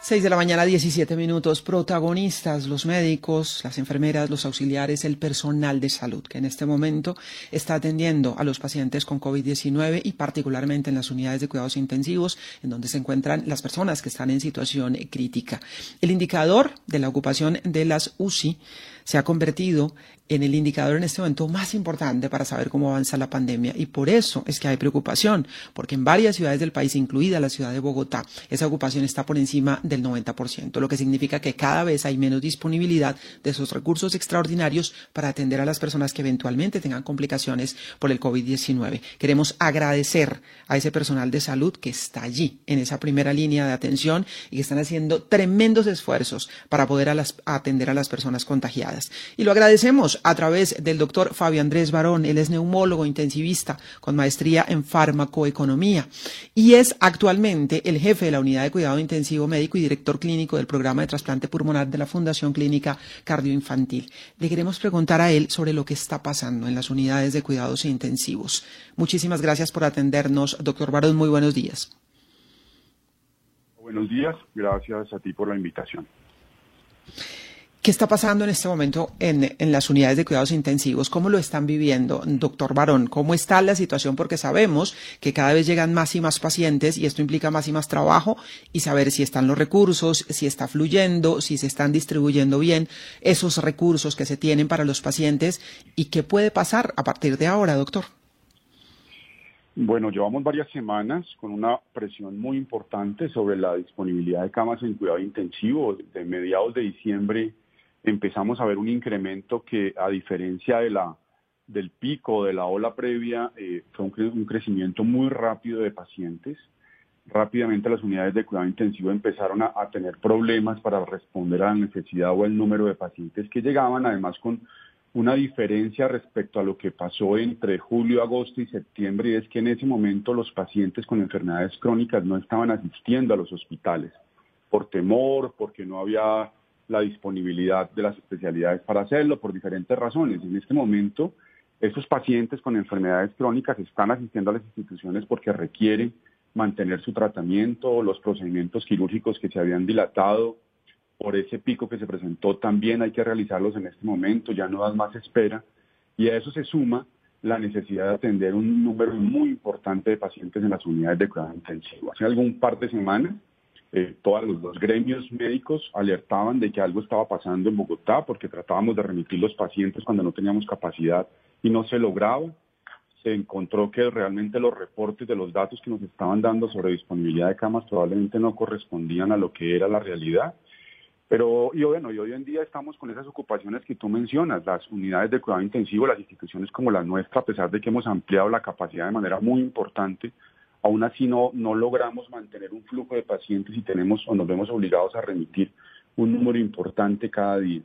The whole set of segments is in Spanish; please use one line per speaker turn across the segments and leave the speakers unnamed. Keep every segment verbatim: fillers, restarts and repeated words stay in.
Seis de la mañana, diecisiete minutos. Protagonistas, los médicos, las enfermeras, los auxiliares, el personal de salud, que en este momento está atendiendo a los pacientes con COVID diecinueve y particularmente en las unidades de cuidados intensivos, en donde se encuentran las personas que están en situación crítica. El indicador de la ocupación de las U C I se ha convertido en el indicador en este momento más importante para saber cómo avanza la pandemia, y por eso es que hay preocupación, porque en varias ciudades del país, incluida la ciudad de Bogotá, esa ocupación está por encima del noventa por ciento, lo que significa que cada vez hay menos disponibilidad de esos recursos extraordinarios para atender a las personas que eventualmente tengan complicaciones por el COVID diecinueve. Queremos agradecer a ese personal de salud que está allí, en esa primera línea de atención, y que están haciendo tremendos esfuerzos para poder a las, a atender a las personas contagiadas. Y lo agradecemos a través del doctor Fabio Andrés Barón. Él es neumólogo intensivista con maestría en farmacoeconomía y es actualmente el jefe de la unidad de cuidado intensivo médico y director clínico del programa de trasplante pulmonar de la Fundación Clínica Cardioinfantil. Le queremos preguntar a él sobre lo que está pasando en las unidades de cuidados intensivos. Muchísimas gracias por atendernos, doctor Barón. Muy buenos días.
Buenos días, gracias a ti por la invitación.
¿Qué está pasando en este momento en, en las unidades de cuidados intensivos? ¿Cómo lo están viviendo, doctor Barón? ¿Cómo está la situación? Porque sabemos que cada vez llegan más y más pacientes y esto implica más y más trabajo, y saber si están los recursos, si está fluyendo, si se están distribuyendo bien esos recursos que se tienen para los pacientes, y qué puede pasar a partir de ahora, doctor.
Bueno, llevamos varias semanas con una presión muy importante sobre la disponibilidad de camas en cuidado intensivo. De mediados de diciembre empezamos a ver un incremento que, a diferencia de la, del pico de la ola previa, eh, fue un, cre un crecimiento muy rápido de pacientes. Rápidamente las unidades de cuidado intensivo empezaron a, a tener problemas para responder a la necesidad o el número de pacientes que llegaban, además con una diferencia respecto a lo que pasó entre julio, agosto y septiembre, y es que en ese momento los pacientes con enfermedades crónicas no estaban asistiendo a los hospitales por temor, porque no había la disponibilidad de las especialidades para hacerlo, por diferentes razones. En este momento, esos pacientes con enfermedades crónicas están asistiendo a las instituciones porque requieren mantener su tratamiento, los procedimientos quirúrgicos que se habían dilatado por ese pico que se presentó también hay que realizarlos en este momento, ya no dan más espera, y a eso se suma la necesidad de atender un número muy importante de pacientes en las unidades de cuidado intensivo. Hace algún par de semanas, eh, todos los, los gremios médicos alertaban de que algo estaba pasando en Bogotá porque tratábamos de remitir los pacientes cuando no teníamos capacidad y no se lograba. Se encontró que realmente los reportes de los datos que nos estaban dando sobre disponibilidad de camas probablemente no correspondían a lo que era la realidad. Pero y bueno, y hoy en día estamos con esas ocupaciones que tú mencionas, las unidades de cuidado intensivo, las instituciones como la nuestra, a pesar de que hemos ampliado la capacidad de manera muy importante, aún así no, no logramos mantener un flujo de pacientes y tenemos o nos vemos obligados a remitir un número importante cada día.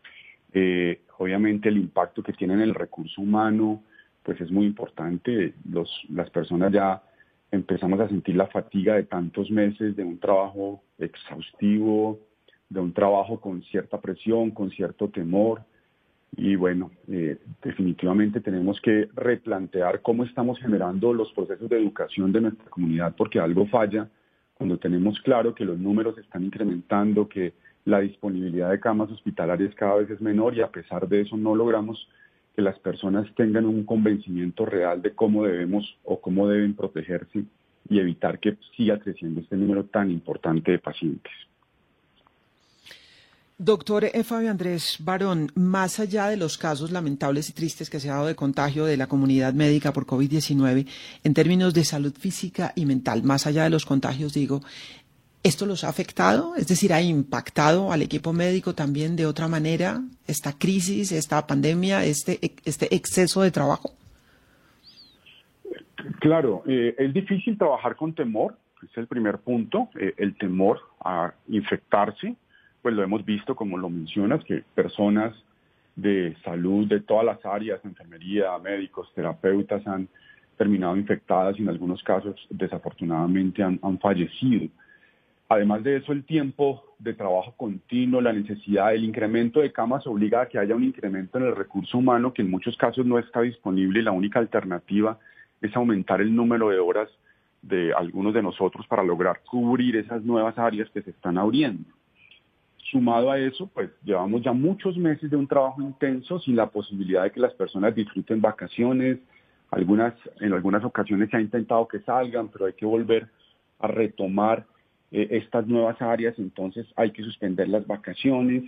Eh, obviamente el impacto que tiene en el recurso humano pues es muy importante. Los, las personas ya empezamos a sentir la fatiga de tantos meses de un trabajo exhaustivo, de un trabajo con cierta presión, con cierto temor, y bueno, eh, definitivamente tenemos que replantear cómo estamos generando los procesos de educación de nuestra comunidad, porque algo falla cuando tenemos claro que los números están incrementando, que la disponibilidad de camas hospitalarias cada vez es menor, y a pesar de eso no logramos que las personas tengan un convencimiento real de cómo debemos o cómo deben protegerse y evitar que siga creciendo este número tan importante de pacientes.
Doctor eh, Fabio Andrés Barón, más allá de los casos lamentables y tristes que se ha dado de contagio de la comunidad médica por COVID diecinueve, en términos de salud física y mental, más allá de los contagios, digo, ¿esto los ha afectado? Es decir, ¿ha impactado al equipo médico también de otra manera esta crisis, esta pandemia, este, este exceso de trabajo?
Claro, eh, es difícil trabajar con temor, es el primer punto, eh, el temor a infectarse. Pues lo hemos visto, como lo mencionas, que personas de salud de todas las áreas, enfermería, médicos, terapeutas, han terminado infectadas y en algunos casos desafortunadamente han, han fallecido. Además de eso, el tiempo de trabajo continuo, la necesidad, el incremento de camas obliga a que haya un incremento en el recurso humano que en muchos casos no está disponible, y la única alternativa es aumentar el número de horas de algunos de nosotros para lograr cubrir esas nuevas áreas que se están abriendo. Sumado a eso, pues llevamos ya muchos meses de un trabajo intenso sin la posibilidad de que las personas disfruten vacaciones. Algunas, en algunas ocasiones se ha intentado que salgan, pero hay que volver a retomar eh, estas nuevas áreas, entonces hay que suspender las vacaciones.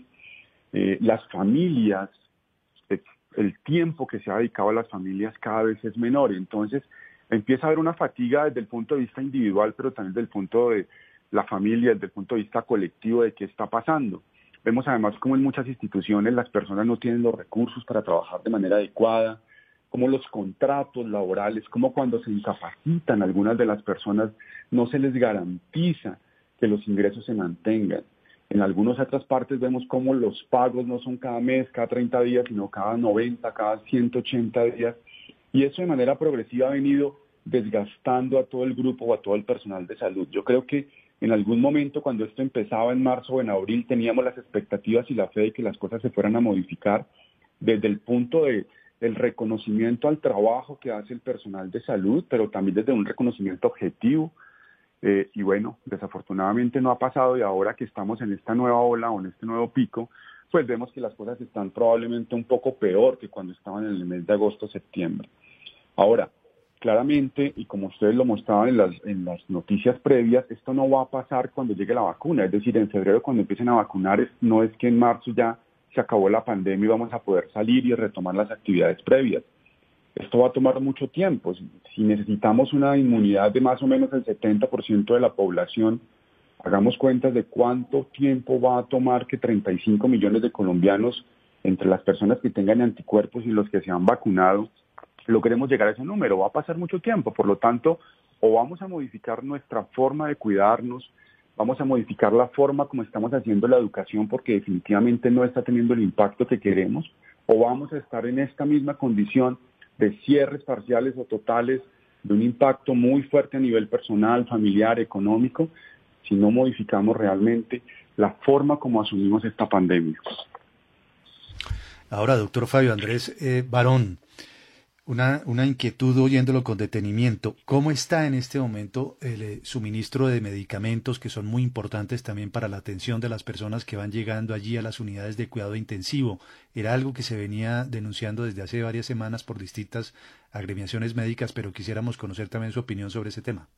Eh, las familias, eh, el tiempo que se ha dedicado a las familias cada vez es menor, entonces empieza a haber una fatiga desde el punto de vista individual, pero también desde el punto de la familia, desde el punto de vista colectivo de qué está pasando. Vemos además como en muchas instituciones las personas no tienen los recursos para trabajar de manera adecuada, como los contratos laborales, como cuando se incapacitan algunas de las personas no se les garantiza que los ingresos se mantengan. En algunas otras partes vemos cómo los pagos no son cada mes, cada treinta días, sino cada noventa, cada ciento ochenta días. Y eso de manera progresiva ha venido desgastando a todo el grupo o a todo el personal de salud. Yo creo que en algún momento cuando esto empezaba en marzo o en abril teníamos las expectativas y la fe de que las cosas se fueran a modificar desde el punto de, del reconocimiento al trabajo que hace el personal de salud, pero también desde un reconocimiento objetivo. Eh, y bueno, desafortunadamente no ha pasado y ahora que estamos en esta nueva ola o en este nuevo pico, pues vemos que las cosas están probablemente un poco peor que cuando estaban en el mes de agosto, septiembre. Ahora, claramente, y como ustedes lo mostraban en las, en las noticias previas, esto no va a pasar cuando llegue la vacuna, es decir, en febrero cuando empiecen a vacunar, es, no es que en marzo ya se acabó la pandemia y vamos a poder salir y retomar las actividades previas. Esto va a tomar mucho tiempo. Si, si necesitamos una inmunidad de más o menos el setenta por ciento de la población, hagamos cuentas de cuánto tiempo va a tomar que treinta y cinco millones de colombianos, entre las personas que tengan anticuerpos y los que se han vacunado, logremos llegar a ese número. Va a pasar mucho tiempo, por lo tanto, o vamos a modificar nuestra forma de cuidarnos, vamos a modificar la forma como estamos haciendo la educación porque definitivamente no está teniendo el impacto que queremos, o vamos a estar en esta misma condición de cierres parciales o totales, de un impacto muy fuerte a nivel personal, familiar, económico, si no modificamos realmente la forma como asumimos esta pandemia.
Ahora, doctor Fabio Andrés eh, Barón, Una, una inquietud oyéndolo con detenimiento. ¿Cómo está en este momento el eh, suministro de medicamentos que son muy importantes también para la atención de las personas que van llegando allí a las unidades de cuidado intensivo? Era algo que se venía denunciando desde hace varias semanas por distintas agremiaciones médicas, pero quisiéramos conocer también su opinión sobre ese tema.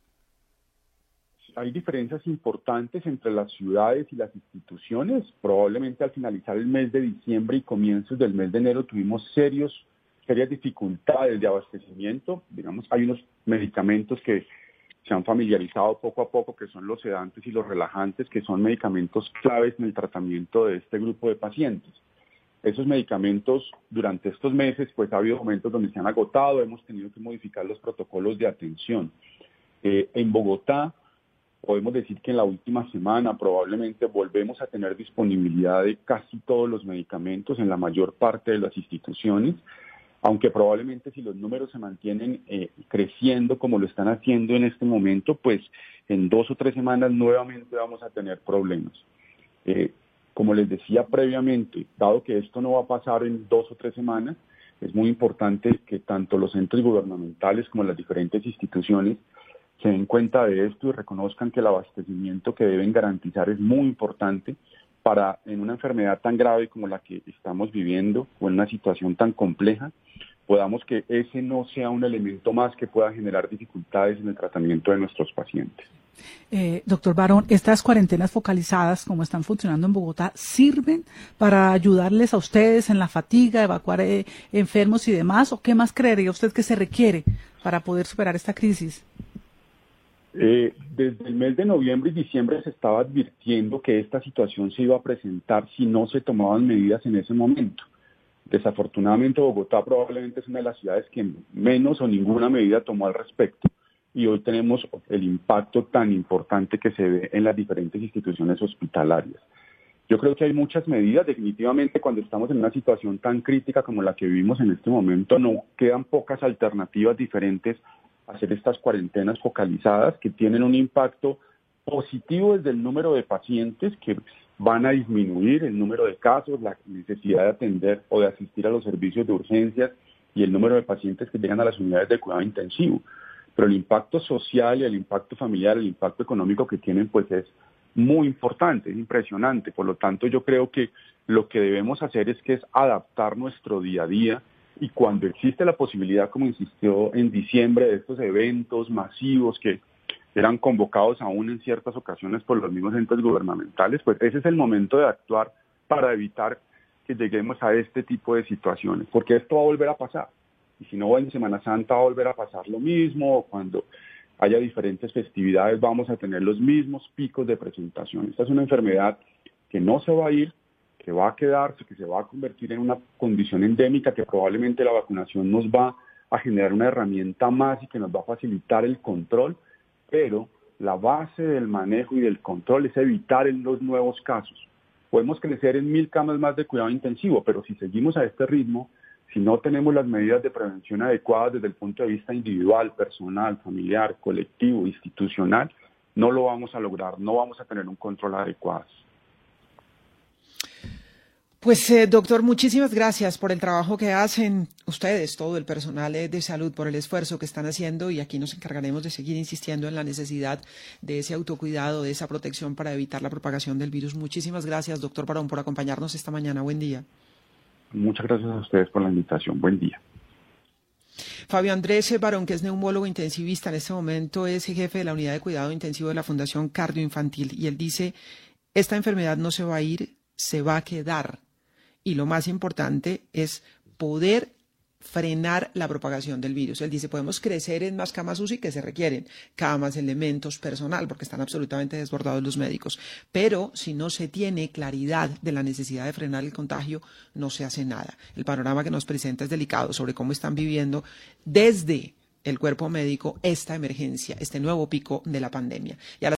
Hay diferencias importantes entre las ciudades y las instituciones. Probablemente al finalizar el mes de diciembre y comienzos del mes de enero tuvimos serios serias dificultades de abastecimiento. Digamos, hay unos medicamentos que se han familiarizado poco a poco, que son los sedantes y los relajantes, que son medicamentos claves en el tratamiento de este grupo de pacientes. Esos medicamentos durante estos meses, pues ha habido momentos donde se han agotado, hemos tenido que modificar los protocolos de atención. Eh, en Bogotá, podemos decir que en la última semana probablemente volvemos a tener disponibilidad de casi todos los medicamentos en la mayor parte de las instituciones, aunque probablemente si los números se mantienen eh, creciendo como lo están haciendo en este momento, pues en dos o tres semanas nuevamente vamos a tener problemas. Eh, como les decía previamente, dado que esto no va a pasar en dos o tres semanas, es muy importante que tanto los entes gubernamentales como las diferentes instituciones se den cuenta de esto y reconozcan que el abastecimiento que deben garantizar es muy importante para, en una enfermedad tan grave como la que estamos viviendo o en una situación tan compleja, podamos que ese no sea un elemento más que pueda generar dificultades en el tratamiento de nuestros pacientes.
Eh, doctor Barón, ¿estas cuarentenas focalizadas, como están funcionando en Bogotá, sirven para ayudarles a ustedes en la fatiga, evacuar eh, enfermos y demás? ¿O qué más creería usted que se requiere para poder superar esta crisis?
Eh, desde el mes de noviembre y diciembre se estaba advirtiendo que esta situación se iba a presentar si no se tomaban medidas en ese momento. Desafortunadamente Bogotá probablemente es una de las ciudades que menos o ninguna medida tomó al respecto y hoy tenemos el impacto tan importante que se ve en las diferentes instituciones hospitalarias. Yo creo que hay muchas medidas, definitivamente cuando estamos en una situación tan crítica como la que vivimos en este momento, no quedan pocas alternativas diferentes a hacer estas cuarentenas focalizadas que tienen un impacto positivo desde el número de pacientes que van a disminuir el número de casos, la necesidad de atender o de asistir a los servicios de urgencias y el número de pacientes que llegan a las unidades de cuidado intensivo. pero el impacto social y el impacto familiar, el impacto económico que tienen, pues es muy importante, es impresionante. Por lo tanto, yo creo que lo que debemos hacer es que es adaptar nuestro día a día, y cuando existe la posibilidad, como insistió en diciembre, de estos eventos masivos que eran convocados aún en ciertas ocasiones por los mismos entes gubernamentales, pues ese es el momento de actuar para evitar que lleguemos a este tipo de situaciones, porque esto va a volver a pasar. Y si no, en Semana Santa va a volver a pasar lo mismo, o cuando haya diferentes festividades vamos a tener los mismos picos de presentación. Esta es una enfermedad que no se va a ir, que va a quedarse, que se va a convertir en una condición endémica, que probablemente la vacunación nos va a generar una herramienta más y que nos va a facilitar el control, pero la base del manejo y del control es evitar en los nuevos casos. Podemos crecer en mil camas más de cuidado intensivo, pero si seguimos a este ritmo, si no tenemos las medidas de prevención adecuadas desde el punto de vista individual, personal, familiar, colectivo, institucional, no lo vamos a lograr, no vamos a tener un control adecuado.
Pues, eh, doctor, muchísimas gracias por el trabajo que hacen ustedes, todo el personal de salud, por el esfuerzo que están haciendo, y aquí nos encargaremos de seguir insistiendo en la necesidad de ese autocuidado, de esa protección para evitar la propagación del virus. Muchísimas gracias, doctor Barón, por acompañarnos esta mañana. Buen día.
Muchas gracias a ustedes por la invitación. Buen día.
Fabio Andrés Barón, que es neumólogo intensivista, en este momento es jefe de la unidad de cuidado intensivo de la Fundación Cardioinfantil, y él dice, esta enfermedad no se va a ir, se va a quedar. Y lo más importante es poder frenar la propagación del virus. Él dice, podemos crecer en más camas U C I que se requieren, camas, elementos, personal, porque están absolutamente desbordados los médicos. Pero si no se tiene claridad de la necesidad de frenar el contagio, no se hace nada. El panorama que nos presenta es delicado sobre cómo están viviendo desde el cuerpo médico esta emergencia, este nuevo pico de la pandemia. Y a la